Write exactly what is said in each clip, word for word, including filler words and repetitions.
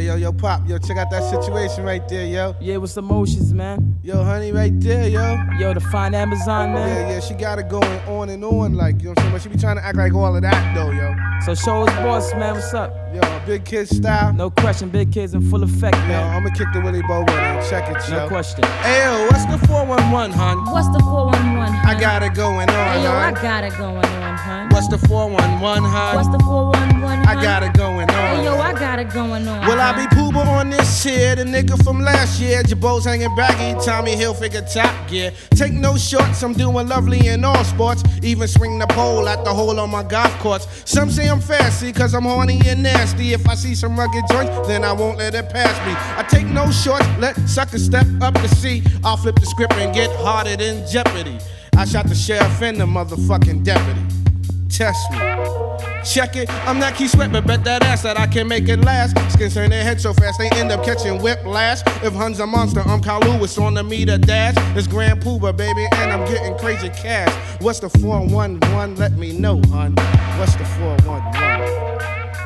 Hey, yo, yo, Pop, yo, check out that situation right there, yo. Yeah, what's the motions, man? Yo, honey, right there, yo. Yo, the fine Amazon, man. Yeah, yeah, she got it going on and on, like, you know what I'm saying? But she be trying to act like all of that, though, yo. So show us boss, man, what's up? Yo, big kid style. No question, big kids in full effect, Yo, man. I'ma kick the Willie Bow with her. Check it, yo. No question. Hey, yo, what's the four one one, hun? What's the four one one, hun? I got it going on, Hey, yo, I hun. got it going on, hun. What's the four one one, hun? What's the four one one, hun? I got it going on. Hey, yo, I got it going on. Will I hun. be Pooba on this here? The nigga from last year. Jabos hanging baggy, Tommy Hilfiger top gear. Take no shorts, I'm doing lovely in all sports. Even swing the pole at the hole on my golf course. Some say I'm fancy, cause I'm horny and nasty. If I see some rugged joints, then I won't let it pass me. I take no shorts, let suckers step up to see. I'll flip the script and get harder than Jeopardy. I shot the sheriff and the motherfucking deputy. Test me. Check it, I'm not Keith Sweat, but bet that ass that I can make it last. Skins turn their head so fast, they end up catching whiplash. If Hun's a monster, I'm Kyle Lewis on the meter dash. It's Grand Pooba, baby, and I'm getting crazy cash. What's the four one one? Let me know, hun. What's the four one one?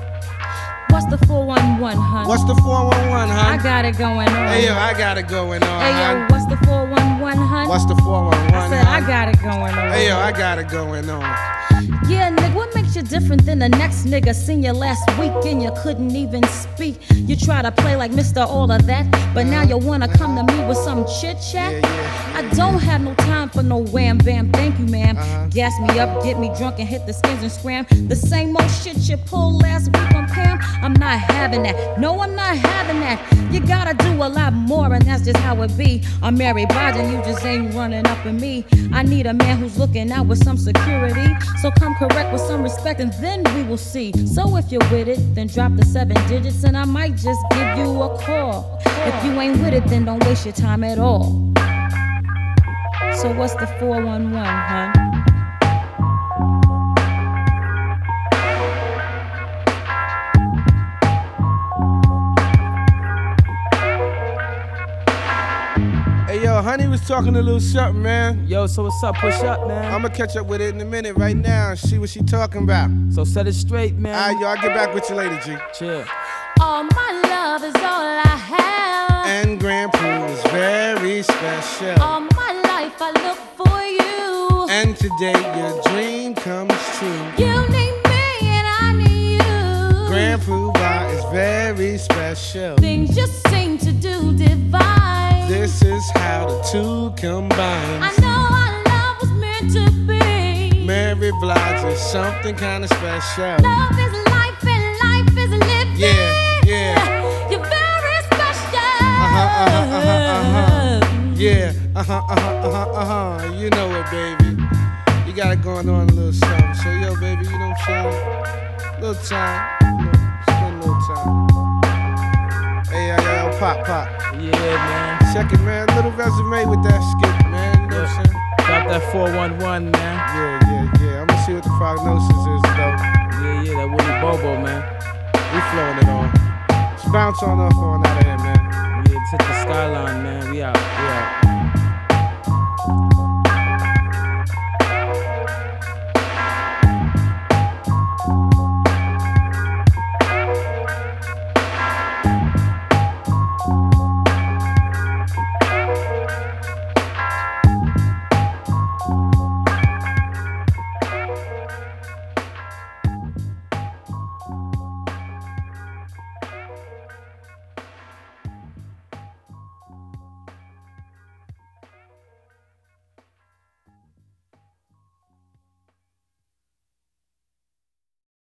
What's the four one one, hun? What's the four one one, hun? I got it going on. Hey, yo, I got it going on, Hey, yo, hun. what's the four one one, hun? What's the four one one, I said I hun? got it going on. Hey, yo, I got it going on. Yeah, nigga, what makes you different than the next nigga? Seen you last week and you couldn't even speak. You try to play like Mister All of That, but now you wanna come to me with some chit chat. Yeah, yeah, I don't have no time for no wham bam. Thank you, ma'am. Uh-huh. Gas me up, get me drunk, and hit the skins and scram. The same old shit you pulled last week on Pam. I'm not having that. No, I'm not having that. You gotta do a lot more, and that's just how it be. I'm Mary Biden, you just ain't running up in me. I need a man who's looking out with some security. So come correct with some respect, and then we will see. So if you're with it, then drop the seven digits, and I might just give you a call. If you ain't with it, then don't waste your time at all. So what's the four one one, hun? Hey, yo, honey was talking a little something, man. Yo, so what's up? Push up, man. I'ma catch up with it in a minute right now and see what she talking about. So set it straight, man. Alright, yo, I'll get back with you later, G. Chill. All my love is all I have. And Grand Pool is very special. All my life I look for you. And today your dream comes true. You need me and I need you. Grand Pool Bar is very special. Things just seem to do divine. This is how the two combine. I know our love was meant to be. Mary Blige is something kind of special. Love is life and life is living. Yeah, yeah. You're very special. Uh-huh, uh-huh, uh-huh, uh-huh. Yeah, uh-huh, uh-huh, uh-huh, uh-huh. You know it, baby. You got it going on a little something. So, yo, baby, you know what I'm saying? Little time. You know, spend a little time. Hey, yo, yo, yo, pop, pop. Yeah, man. Check it, man. Little resume with that skit, man. You know what I'm saying? Drop that four one one, man. Yeah, yeah, yeah. I'm gonna see what the prognosis is, though. Yeah, yeah, that Willie Bobo, man. We flowing it on. Just bounce on off on out of here, man. Yeah, just hit the skyline, man. We out, we out.